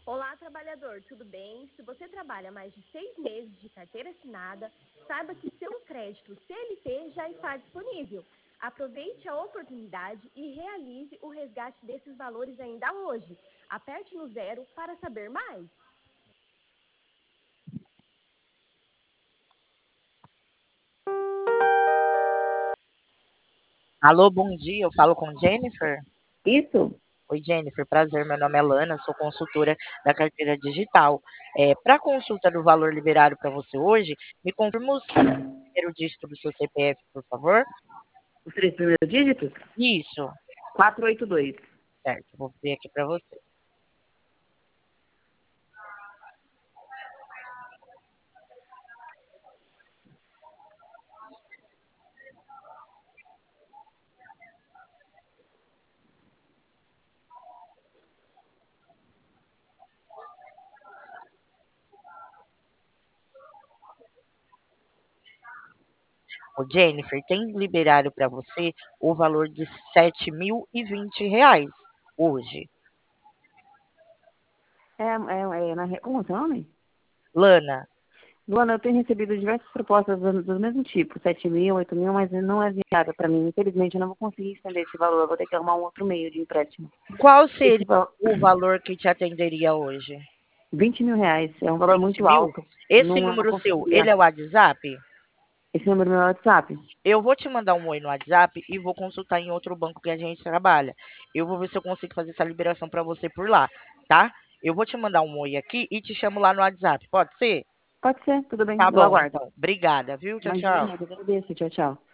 Olá, trabalhador, tudo bem? Se você trabalha mais de 6 meses de carteira assinada, saiba que seu crédito CLT já está disponível. Aproveite a oportunidade e realize o resgate desses valores ainda hoje. Aperte no 0 para saber mais. Alô, bom dia. Eu falo com Jennifer. Isso? Oi, Jennifer. Prazer. Meu nome é Lana. Sou consultora da carteira digital. Para a consulta do valor liberado para você hoje, me confirma o primeiro dígito do seu CPF, por favor. Os 3 primeiros dígitos? Isso. 482. Certo. Vou ver aqui para você. Ô, Jennifer, tem liberado para você o valor de R$ 7.020 hoje. Como é o seu nome? Lana, Luana, eu tenho recebido diversas propostas do mesmo tipo, 7.000, 8.000, mas não é viável para mim. Infelizmente, eu não vou conseguir estender esse valor. Eu vou ter que arrumar um outro meio de empréstimo. qual Esse seria valor, o valor que te atenderia hoje? R$ 20.000, é um valor 20 muito mil? alto. Esse Não número seu, ele conseguiria. é o WhatsApp? Esse número é meu WhatsApp? Eu vou te mandar um oi no WhatsApp e vou consultar em outro banco que a gente trabalha. Eu vou ver se eu consigo fazer essa liberação para você por lá, tá? Eu vou te mandar um oi aqui e te chamo lá no WhatsApp. Pode ser? Pode ser, tudo bem, Tá eu bom, aguardo. então. Obrigada, viu? Tchau, tchau. Imagina, eu agradeço. Tchau, tchau.